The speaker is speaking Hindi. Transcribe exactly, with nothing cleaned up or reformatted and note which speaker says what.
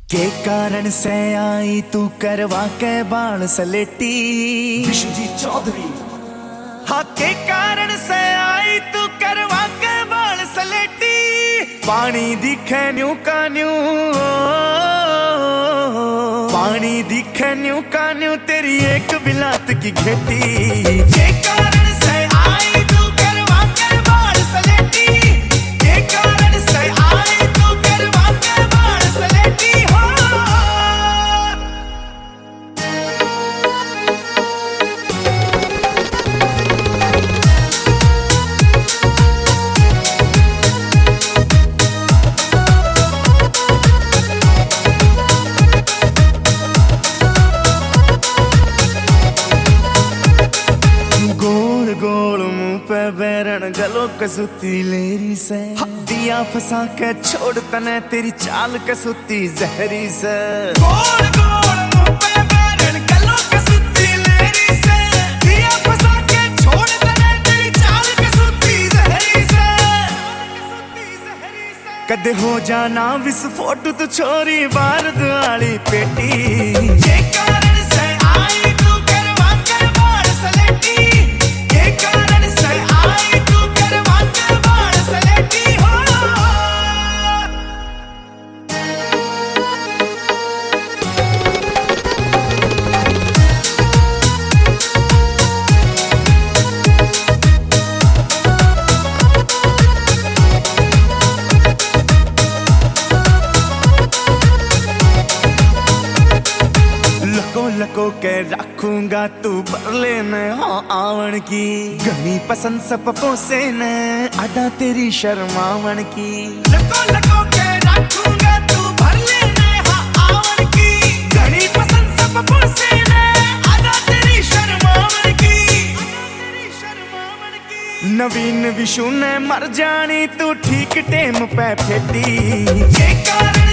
Speaker 1: के कारण से आई तू करवा के बाल सलेटी
Speaker 2: विश्वजीत चौधरी।
Speaker 1: हाँ, के कारण से आई तू करवा के बाल सलेटी। पानी दिखे न्यू का न्यू, पानी दिखे न्यू का न्यू तेरी एक बिलात की घेटी। के कारण से आई तू करवा के बाल सलेटी, के कारण से आई तू करवा के बाल सलेटी। हो गोल गोल मुंह पे बैरण गलो कसुती लेरी से, दिया फंसा के छोड़ तने तेरी चाल कसुती जहरी से। गोल गोल मुंह पे बैरण गलो कसुती लेरी से, दिया फंसा के छोड़ तने तेरी चाल कसुती जहरी से। कदे हो जाना विस्फोट तू छोरी बारूद वाली पेटी। के कारण से आई तू करवा के बाल सलेटी, के कारण से आई तू करवा के बाल सलेटी। हो लको लको के रखूंगा तू बरले ने हाँ आवण की। घनी पसंद सबको से ने अदा तेरी शर्मावण की। लको लको के रखूंगा तू बरले ने हाँ आवण की। घनी पसंद सबको से ने अदा तेरी शर्मावण की। नवीन विशु ने मर जानी तू ठीक टेम पे फेटी। के कारण